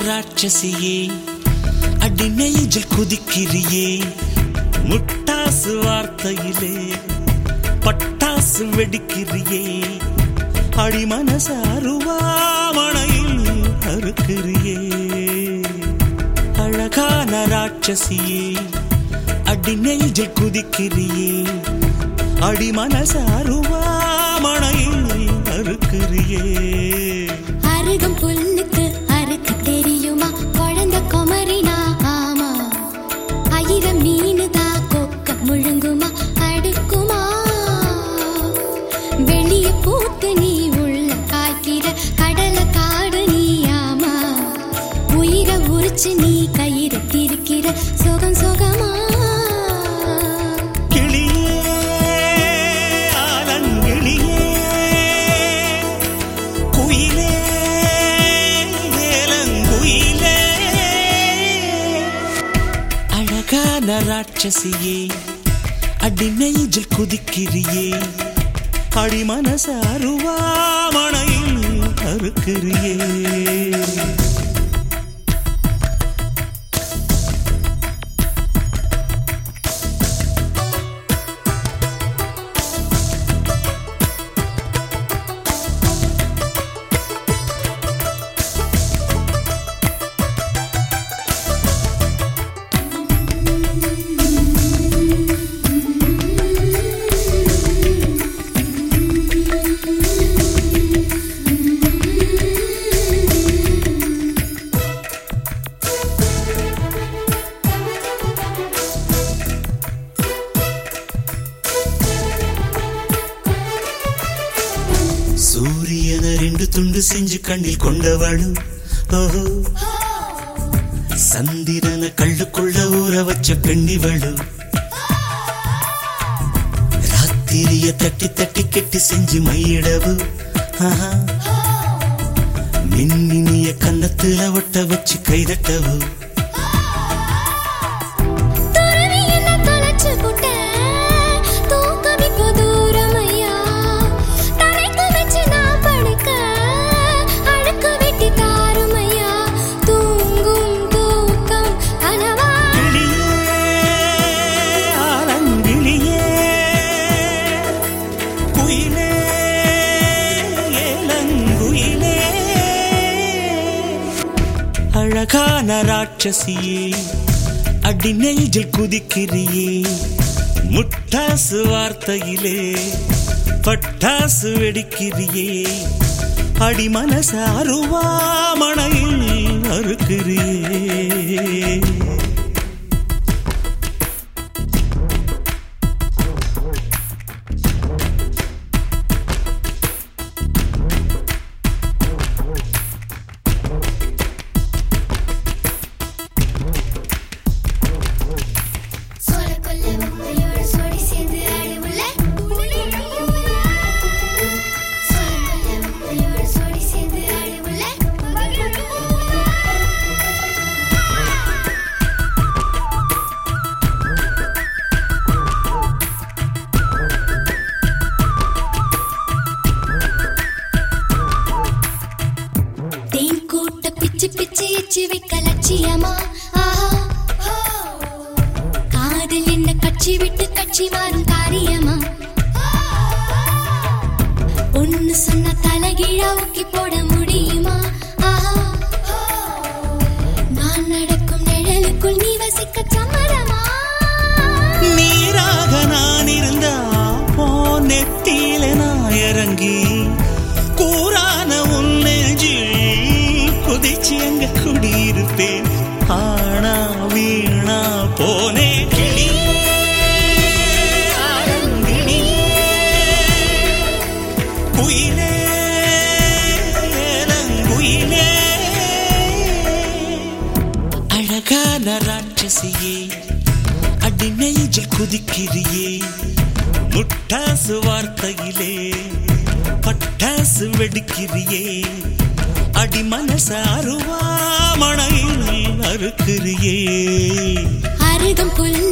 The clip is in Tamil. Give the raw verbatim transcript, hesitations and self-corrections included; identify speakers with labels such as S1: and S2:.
S1: ராட்சசியே அடி நெஞ்சில் குதிக்கிறியே முட்டாசு வார்த்தையிலே பட்டாசு வெடிக்கிறியே அடி மனசு அருவாமணையில் அறுக்கிறியே அழகான ராட்சசியே அடி நெஞ்சில் குதிக்கிறியே அடி மனசு அருவாமணையில் அறுக்கிறியே
S2: அருகம் புல்லுக்கு அறுக்க தெரியுமா குழந்த குமரினா ஆமா ஆயிரம் மீனுதா கொக்க முழுங்குமா அடுக்குமா வெளிய பூத்து நீ உள்ள காய்க்கிற கடல காடு நீ ஆமா உயிரை உரிச்சு நீ கயிறு திரிக்கிற சுகம் சுகமா
S1: ராட்சசியே அடி நெஞ்சில் குதிக்கிறியே அடி மனசு அருவாமணையில் அறுக்கிறியே சூரியன ரெண்டு துண்டு செஞ்சு கண்ணில் கொண்டவளு ஓஹோ சந்திரன கள்ளுக்குள்ள ஊற வச்ச பெண்ணிவளு ராத்திரிய தட்டி தட்டி கெட்டி செஞ்சு மையிடவு மின்னினிய கன்னத்துல ஒட்ட வச்சு கைதட்டவு அழகான ராட்சசியே அடி நெஞ்சில் குதிக்கிறியே முட்டாசு வார்த்தையிலே பட்டாசு வெடிக்கிறியே அடி மனசு அருவாமணையில் அறுக்கிறியே
S2: லட்சியமா காதல் என்ன கட்சி விட்டு கட்சி மாறும் காரியமா ஒன்னு சொன்ன தலைகீழா ஊக்கி போட முடியுமா நான் நடக்கும் நிழலுக்குள் நீ வசிக்க சம்மதமா
S1: நீராக நான் இருந்தா போ நெத்தியில நான் இறங்கி கூறான உன் நெஞ்சில் குதிச்சு எங்க குடியிருப்பேன் ஆனா வீணா போனே கிளி குயிலே குயிலே அழகான ராட்சசியே அடி நெஞ்சில் குதிக்கிறியே முட்டாசு வார்த்தையிலே பட்டாசு வெடிக்கிறியே அடி மனசு அருவாமணையில் அறுக்கிறியே
S2: அருகம் புல்